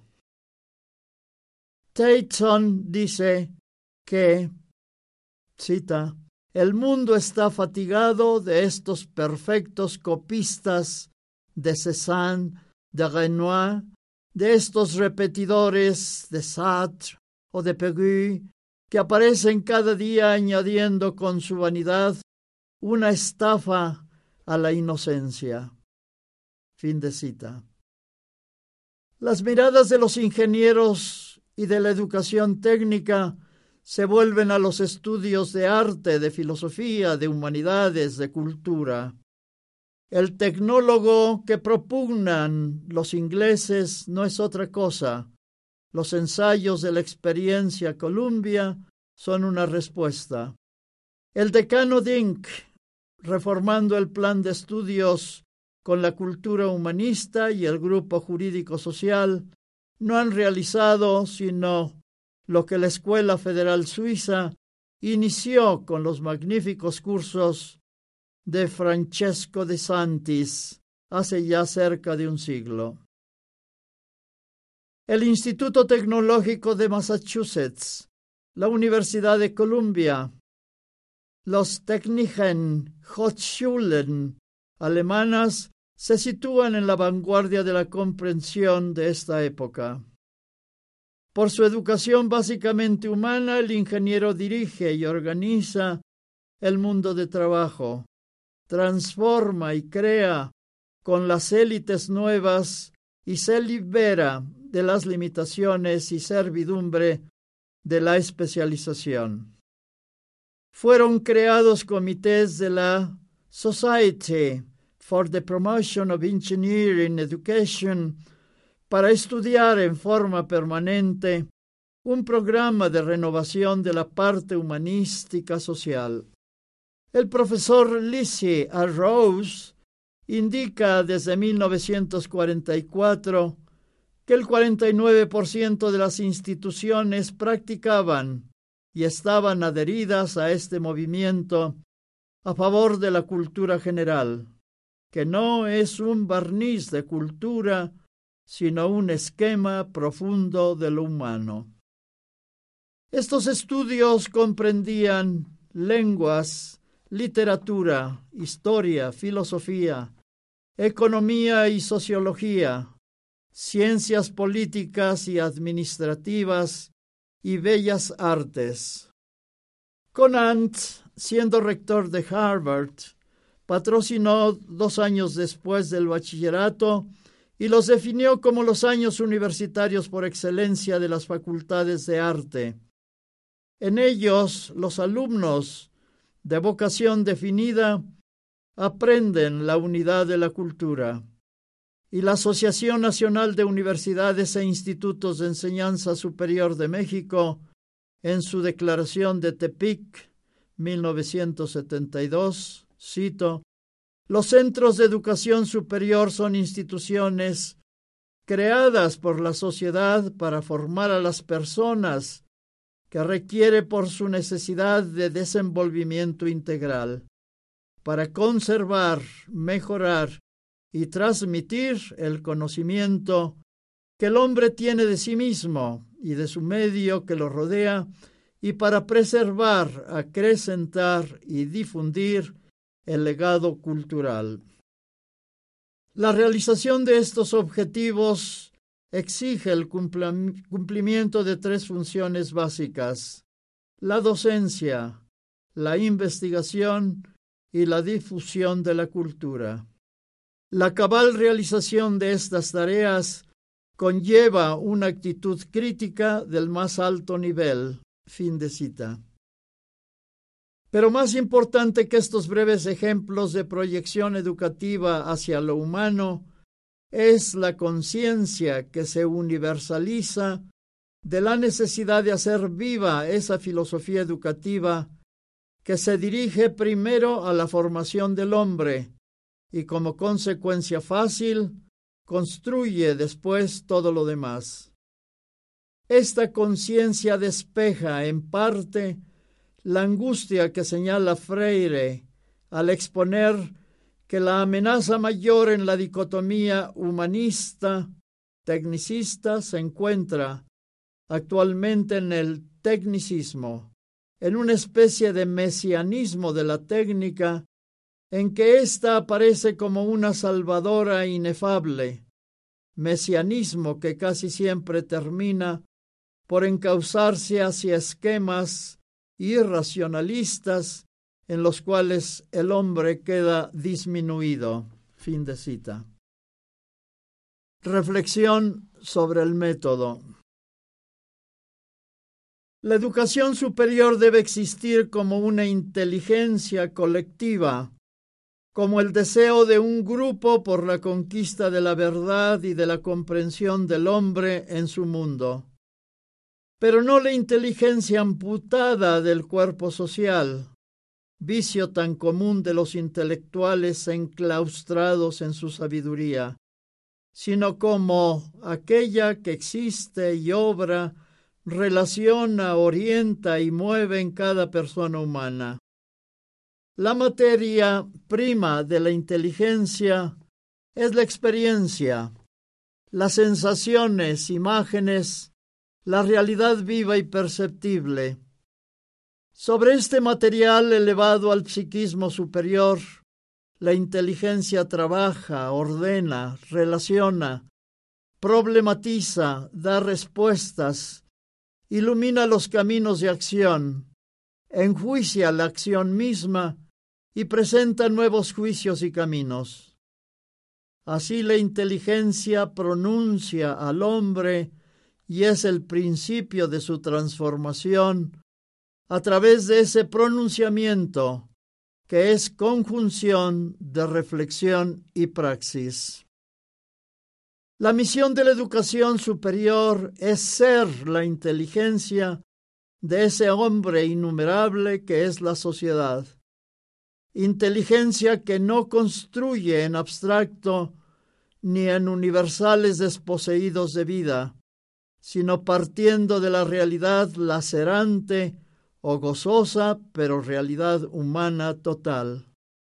Teichon dice que, cita, el mundo está fatigado de estos perfectos copistas de Cézanne, de Renoir, de estos repetidores de Sartre o de Peggy, que aparecen cada día añadiendo con su vanidad una estafa a la inocencia. Fin de cita. Las miradas de los ingenieros y de la educación técnica se vuelven a los estudios de arte, de filosofía, de humanidades, de cultura. El tecnólogo que propugnan los ingleses no es otra cosa. Los ensayos de la experiencia Columbia son una respuesta. El decano Dink, reformando el plan de estudios con la cultura humanista y el grupo jurídico-social, no han realizado sino lo que la Escuela Federal Suiza inició con los magníficos cursos de Francesco de Santis hace ya cerca de un siglo. El Instituto Tecnológico de Massachusetts, la Universidad de Columbia, los Technischen Hochschulen alemanas se sitúan en la vanguardia de la comprensión de esta época. Por su educación básicamente humana, el ingeniero dirige y organiza el mundo de trabajo, transforma y crea con las élites nuevas y se libera de las limitaciones y servidumbre de la especialización. Fueron creados comités de la Society for the Promotion of Engineering Education para estudiar en forma permanente un programa de renovación de la parte humanística social. El profesor Lizzie A. Rose indica desde mil novecientos cuarenta y cuatro que el cuarenta y nueve por ciento de las instituciones practicaban y estaban adheridas a este movimiento a favor de la cultura general, que no es un barniz de cultura, sino un esquema profundo de lo humano. Estos estudios comprendían lenguas, literatura, historia, filosofía, economía y sociología, ciencias políticas y administrativas y bellas artes. Conant, siendo rector de Harvard, patrocinó dos años después del bachillerato y los definió como los años universitarios por excelencia de las facultades de arte. En ellos, los alumnos de vocación definida aprenden la unidad de la cultura, y la Asociación Nacional de Universidades e Institutos de Enseñanza Superior de México, en su declaración de Tepic, mil novecientos setenta y dos, cito, los centros de educación superior son instituciones creadas por la sociedad para formar a las personas que requiere por su necesidad de desenvolvimiento integral, para conservar, mejorar y transmitir el conocimiento que el hombre tiene de sí mismo y de su medio que lo rodea, y para preservar, acrecentar y difundir el legado cultural. La realización de estos objetivos exige el cumplimiento de tres funciones básicas: la docencia, la investigación y la difusión de la cultura. La cabal realización de estas tareas conlleva una actitud crítica del más alto nivel. Fin de cita. Pero más importante que estos breves ejemplos de proyección educativa hacia lo humano es la conciencia que se universaliza de la necesidad de hacer viva esa filosofía educativa que se dirige primero a la formación del hombre y como consecuencia fácil construye después todo lo demás. Esta conciencia despeja en parte la angustia que señala Freire al exponer que la amenaza mayor en la dicotomía humanista-tecnicista se encuentra actualmente en el tecnicismo, en una especie de mesianismo de la técnica en que ésta aparece como una salvadora inefable, mesianismo que casi siempre termina por encauzarse hacia esquemas irracionalistas en los cuales el hombre queda disminuido. Fin de cita. Reflexión sobre el método. La educación superior debe existir como una inteligencia colectiva, como el deseo de un grupo por la conquista de la verdad y de la comprensión del hombre en su mundo, pero no la inteligencia amputada del cuerpo social, vicio tan común de los intelectuales enclaustrados en su sabiduría, sino como aquella que existe y obra, relaciona, orienta y mueve en cada persona humana. La materia prima de la inteligencia es la experiencia, las sensaciones, imágenes, la realidad viva y perceptible. Sobre este material elevado al psiquismo superior, la inteligencia trabaja, ordena, relaciona, problematiza, da respuestas, ilumina los caminos de acción, enjuicia la acción misma y presenta nuevos juicios y caminos. Así la inteligencia pronuncia al hombre y es el principio de su transformación a través de ese pronunciamiento que es conjunción de reflexión y praxis. La misión de la educación superior es ser la inteligencia de ese hombre innumerable que es la sociedad. Inteligencia que no construye en abstracto ni en universales desposeídos de vida, sino partiendo de la realidad lacerante o gozosa, pero realidad humana total.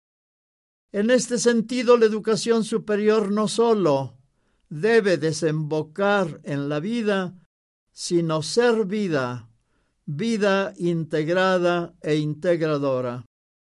En este sentido, la educación superior no sólo debe desembocar en la vida, sino ser vida, vida integrada e integradora.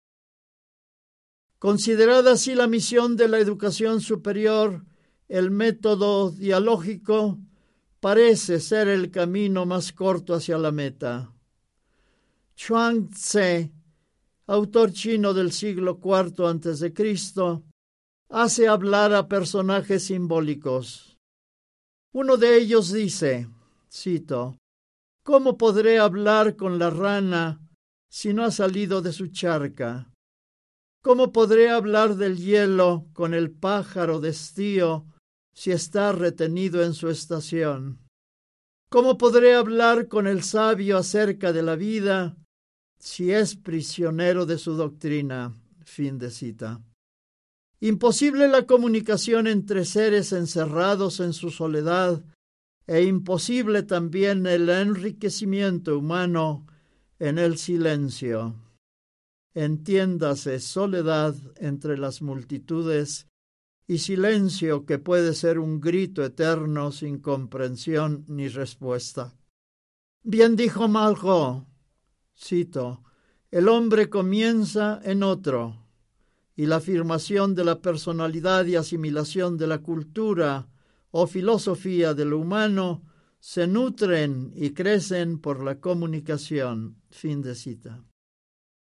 Considerada así la misión de la educación superior, el método dialógico parece ser el camino más corto hacia la meta. Chuang-Tze, autor chino del siglo cuarto antes de Cristo, hace hablar a personajes simbólicos. Uno de ellos dice, cito, ¿cómo podré hablar con la rana si no ha salido de su charca? ¿Cómo podré hablar del hielo con el pájaro de estío si está retenido en su estación? ¿Cómo podré hablar con el sabio acerca de la vida si es prisionero de su doctrina? Fin de cita. Imposible la comunicación entre seres encerrados en su soledad e imposible también el enriquecimiento humano en el silencio. Entiéndase soledad entre las multitudes y silencio que puede ser un grito eterno sin comprensión ni respuesta. Bien dijo Malraux, cito, el hombre comienza en otro, y la afirmación de la personalidad y asimilación de la cultura o filosofía de lo humano se nutren y crecen por la comunicación. Fin de cita.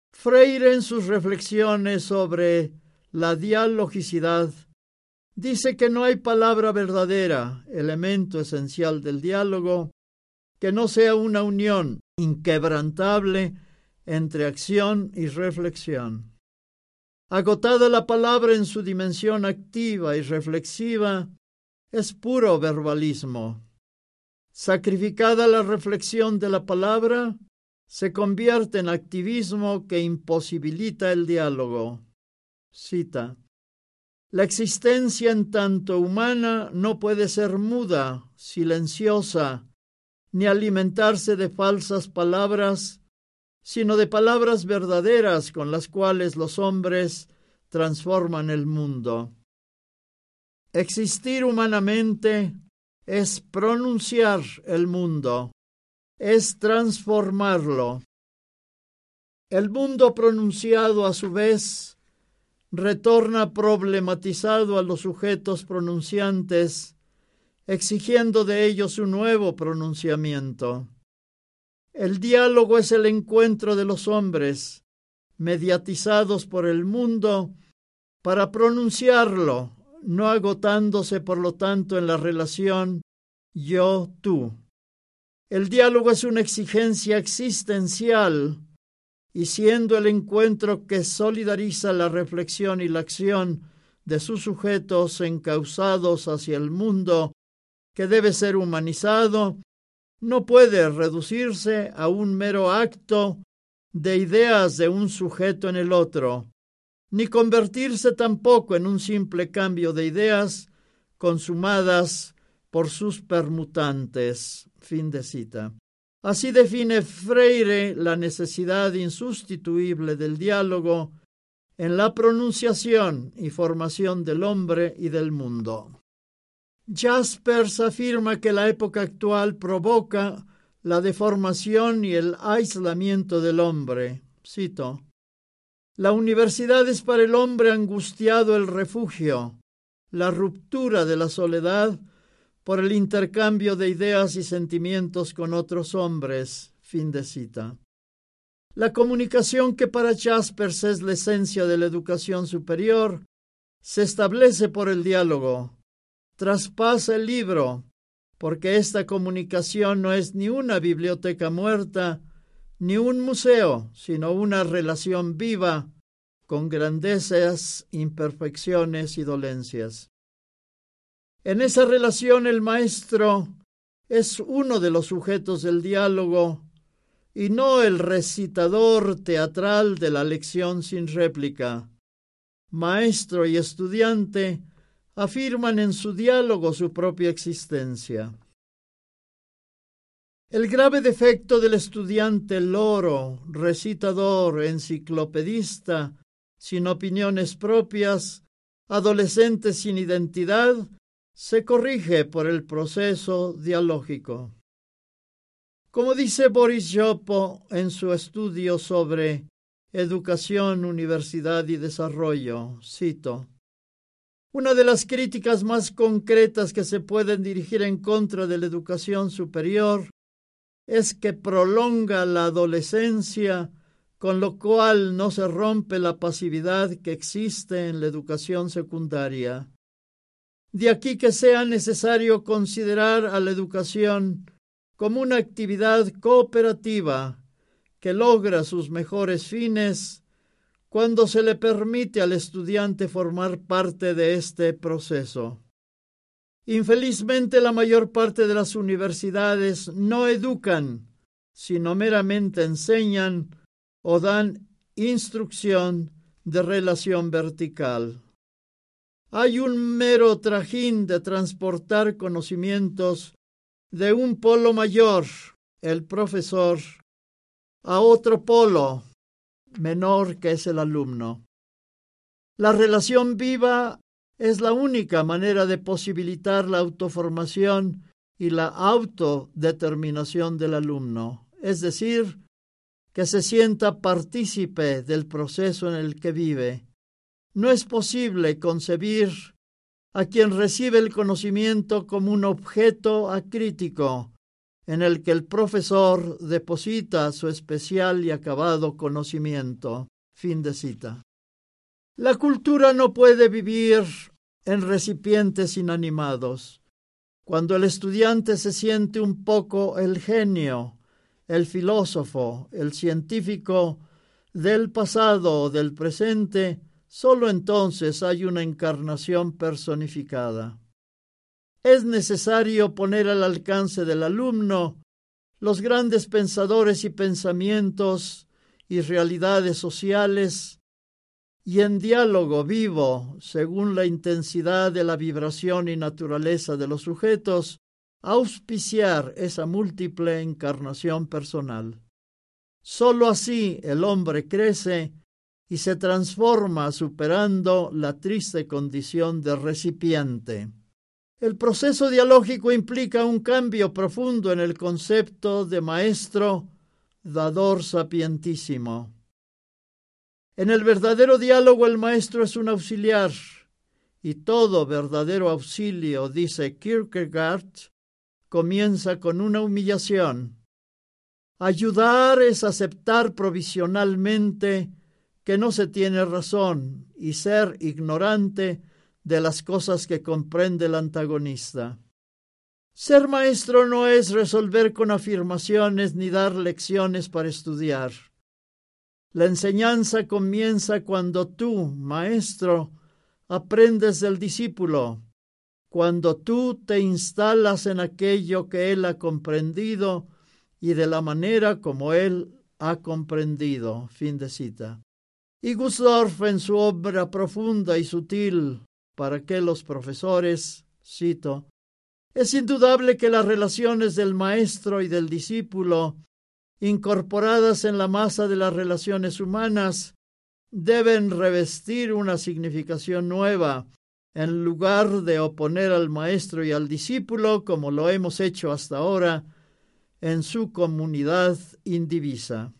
Freire, en sus reflexiones sobre la dialogicidad, dice que no hay palabra verdadera, elemento esencial del diálogo, que no sea una unión inquebrantable entre acción y reflexión. Agotada la palabra en su dimensión activa y reflexiva, es puro verbalismo. Sacrificada la reflexión de la palabra, se convierte en activismo que imposibilita el diálogo. Cita: la existencia en tanto humana no puede ser muda, silenciosa, ni alimentarse de falsas palabras, sino de palabras verdaderas con las cuales los hombres transforman el mundo. Existir humanamente es pronunciar el mundo, es transformarlo. El mundo pronunciado, a su vez, retorna problematizado a los sujetos pronunciantes, exigiendo de ellos un nuevo pronunciamiento. El diálogo es el encuentro de los hombres, mediatizados por el mundo, para pronunciarlo, no agotándose por lo tanto en la relación yo-tú. El diálogo es una exigencia existencial, y siendo el encuentro que solidariza la reflexión y la acción de sus sujetos encausados hacia el mundo, que debe ser humanizado, no puede reducirse a un mero acto de ideas de un sujeto en el otro, ni convertirse tampoco en un simple cambio de ideas consumadas por sus permutantes. Fin de cita. Así define Freire la necesidad insustituible del diálogo en la pronunciación y formación del hombre y del mundo. Jaspers afirma que la época actual provoca la deformación y el aislamiento del hombre. Cito: la universidad es para el hombre angustiado el refugio, la ruptura de la soledad por el intercambio de ideas y sentimientos con otros hombres. Fin de cita. La comunicación, que para Jaspers es la esencia de la educación superior, se establece por el diálogo. Traspasa el libro, porque esta comunicación no es ni una biblioteca muerta, ni un museo, sino una relación viva, con grandezas, imperfecciones y dolencias. En esa relación el maestro es uno de los sujetos del diálogo y no el recitador teatral de la lección sin réplica. Maestro y estudiante afirman en su diálogo su propia existencia. El grave defecto del estudiante loro, recitador, enciclopedista, sin opiniones propias, adolescente sin identidad, se corrige por el proceso dialógico. Como dice Boris Jopo en su estudio sobre educación, universidad y desarrollo, cito: una de las críticas más concretas que se pueden dirigir en contra de la educación superior es que prolonga la adolescencia, con lo cual no se rompe la pasividad que existe en la educación secundaria. De aquí que sea necesario considerar a la educación como una actividad cooperativa que logra sus mejores fines cuando se le permite al estudiante formar parte de este proceso. Infelizmente, la mayor parte de las universidades no educan, sino meramente enseñan o dan instrucción de relación vertical. Hay un mero trajín de transportar conocimientos de un polo mayor, el profesor, a otro polo menor, que es el alumno. La relación viva es la única manera de posibilitar la autoformación y la autodeterminación del alumno, es decir, que se sienta partícipe del proceso en el que vive. No es posible concebir a quien recibe el conocimiento como un objeto acrítico, en el que el profesor deposita su especial y acabado conocimiento. Fin de cita. La cultura no puede vivir en recipientes inanimados. Cuando el estudiante se siente un poco el genio, el filósofo, el científico del pasado o del presente, solo entonces hay una encarnación personificada. Es necesario poner al alcance del alumno los grandes pensadores y pensamientos y realidades sociales, y en diálogo vivo, según la intensidad de la vibración y naturaleza de los sujetos, auspiciar esa múltiple encarnación personal. Sólo así el hombre crece y se transforma superando la triste condición de recipiente. El proceso dialógico implica un cambio profundo en el concepto de maestro, dador sapientísimo. En el verdadero diálogo el maestro es un auxiliar, y todo verdadero auxilio, dice Kierkegaard, comienza con una humillación. Ayudar es aceptar provisionalmente que no se tiene razón y ser ignorante de las cosas que comprende el antagonista. Ser maestro no es resolver con afirmaciones ni dar lecciones para estudiar. La enseñanza comienza cuando tú, maestro, aprendes del discípulo, cuando tú te instalas en aquello que él ha comprendido y de la manera como él ha comprendido. Fin de cita. Y Gusdorf, en su obra profunda y sutil, ¿Para qué los profesores?, cito, es indudable que las relaciones del maestro y del discípulo, incorporadas en la masa de las relaciones humanas, deben revestir una significación nueva, en lugar de oponer al maestro y al discípulo, como lo hemos hecho hasta ahora, en su comunidad indivisa.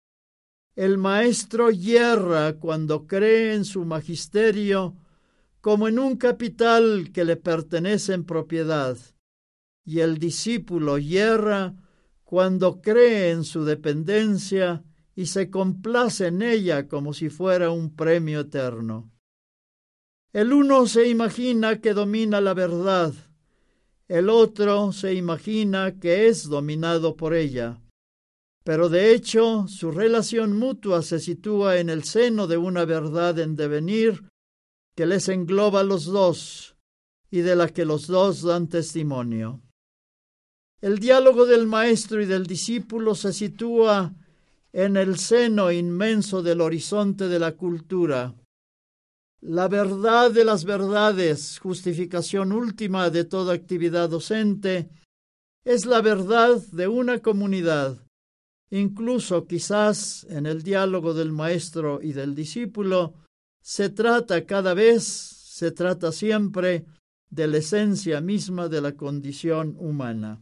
El maestro yerra cuando cree en su magisterio como en un capital que le pertenece en propiedad, y el discípulo yerra cuando cree en su dependencia y se complace en ella como si fuera un premio eterno. El uno se imagina que domina la verdad, el otro se imagina que es dominado por ella, pero de hecho su relación mutua se sitúa en el seno de una verdad en devenir que les engloba a los dos y de la que los dos dan testimonio. El diálogo del maestro y del discípulo se sitúa en el seno inmenso del horizonte de la cultura. La verdad de las verdades, justificación última de toda actividad docente, es la verdad de una comunidad. Incluso quizás en el diálogo del maestro y del discípulo se trata cada vez, se trata siempre de la esencia misma de la condición humana.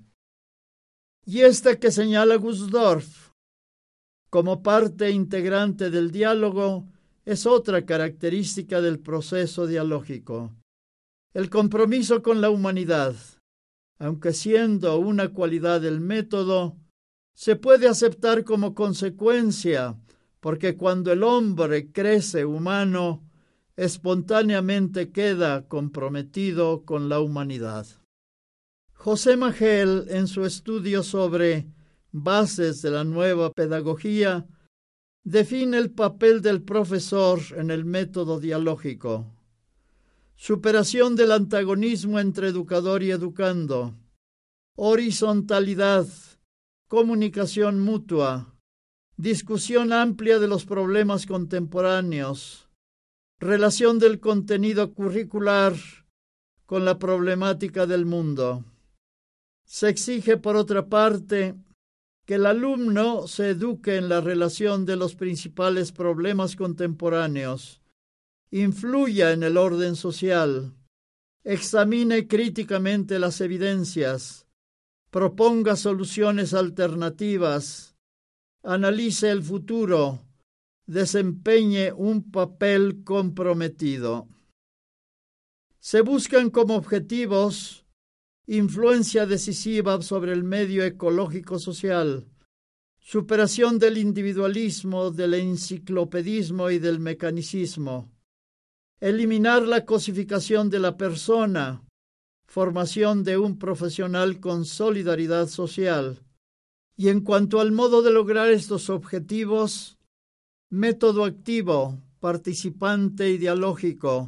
Y esta que señala Gusdorf como parte integrante del diálogo es otra característica del proceso dialógico. El compromiso con la humanidad, aunque siendo una cualidad del método, se puede aceptar como consecuencia, porque cuando el hombre crece humano, espontáneamente queda comprometido con la humanidad. José Magel, en su estudio sobre bases de la nueva pedagogía, define el papel del profesor en el método dialógico. Superación del antagonismo entre educador y educando. Horizontalidad. Comunicación mutua. Discusión amplia de los problemas contemporáneos. Relación del contenido curricular con la problemática del mundo. Se exige, por otra parte, que el alumno se eduque en la relación de los principales problemas contemporáneos, influya en el orden social, examine críticamente las evidencias, proponga soluciones alternativas, analice el futuro, desempeñe un papel comprometido. Se buscan como objetivos influencia decisiva sobre el medio ecológico-social, superación del individualismo, del enciclopedismo y del mecanicismo, eliminar la cosificación de la persona, formación de un profesional con solidaridad social. Y en cuanto al modo de lograr estos objetivos, método activo, participante y dialógico,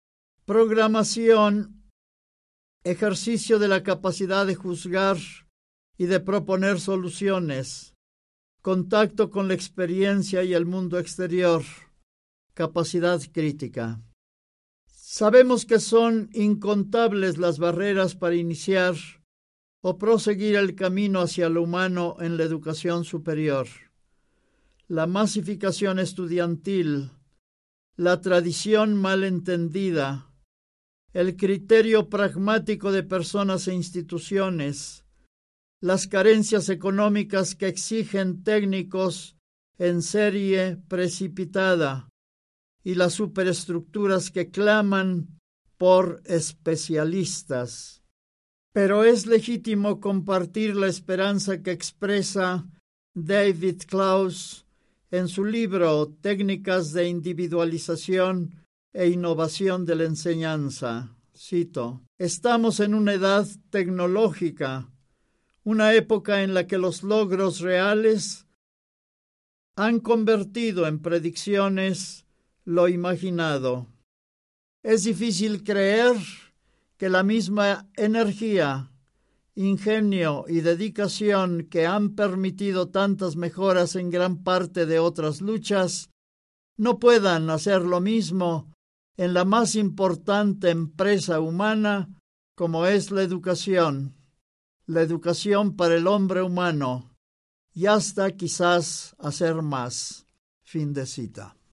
programación, ejercicio de la capacidad de juzgar y de proponer soluciones, contacto con la experiencia y el mundo exterior, capacidad crítica. Sabemos que son incontables las barreras para iniciar o proseguir el camino hacia lo humano en la educación superior. La masificación estudiantil, la tradición mal entendida, el criterio pragmático de personas e instituciones, las carencias económicas que exigen técnicos en serie precipitada y las superestructuras que claman por especialistas. Pero es legítimo compartir la esperanza que expresa David Klaus en su libro Técnicas de Individualización e Innovación de la Enseñanza. Cito: «Estamos en una edad tecnológica, una época en la que los logros reales han convertido en predicciones lo imaginado. Es difícil creer que la misma energía, ingenio y dedicación que han permitido tantas mejoras en gran parte de otras luchas no puedan hacer lo mismo en la más importante empresa humana como es la educación, la educación para el hombre humano, y hasta quizás hacer más». Fin de cita.